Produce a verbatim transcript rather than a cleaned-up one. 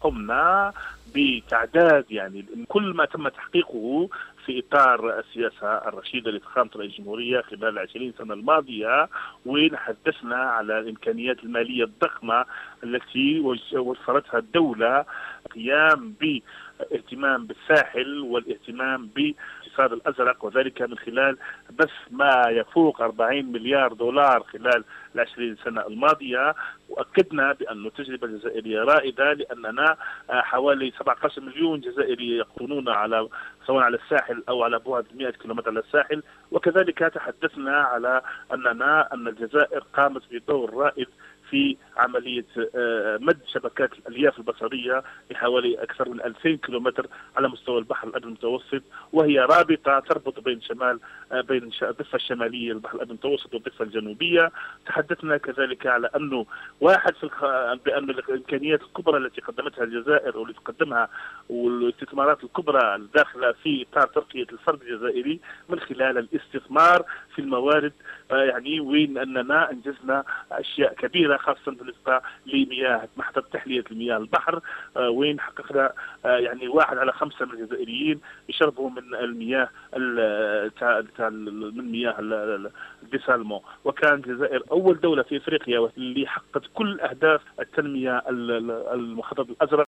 قمنا بتعداد يعني كل ما تم تحقيقه في إطار السياسة الرشيدة لفخامة رئيس الجمهورية خلال العشرين سنة الماضية، ونحدثنا على الإمكانيات المالية الضخمة التي وفرتها الدولة قيام باهتمام بالساحل والاهتمام بالاقتصاد الأزرق، وذلك من خلال بث ما يفوق أربعين مليار دولار خلال العشرين سنة الماضية. وأكدنا بأن التجربة الجزائرية رائدة، لأننا حوالي سبعة عشر مليون جزائري يقطنون على سواء على الساحل أو على بعد مئة كيلومتر على الساحل. وكذلك تحدثنا على أننا أن الجزائر قامت بدور رائد في عملية مد شبكات الألياف البصرية لحوالي أكثر من ألفين كيلومتر على مستوى البحر الأبيض المتوسط، وهي رابطة تربط بين شمال بين الضفة الشمالية للبحر الأبيض المتوسط والضفة الجنوبية. تحدثنا كذلك على أنه واحد في الخ... بأن الإمكانيات الكبرى التي قدمتها الجزائر والتي تقدمها والاستثمارات الكبرى الداخلة في إطار ترقية الفرد الجزائري من خلال الاستثمار في الموارد، يعني وين أننا أنجزنا أشياء كبيرة خاصة بالنسبة لمياه محطة تحلية المياه البحر، وين حققنا يعني واحد على خمسة من الجزائريين يشربوا من المياه من مياه الديسالمو. وكان الجزائر أول دولة في أفريقيا واللي حققت كل أهداف التنمية المخطط الأزرق.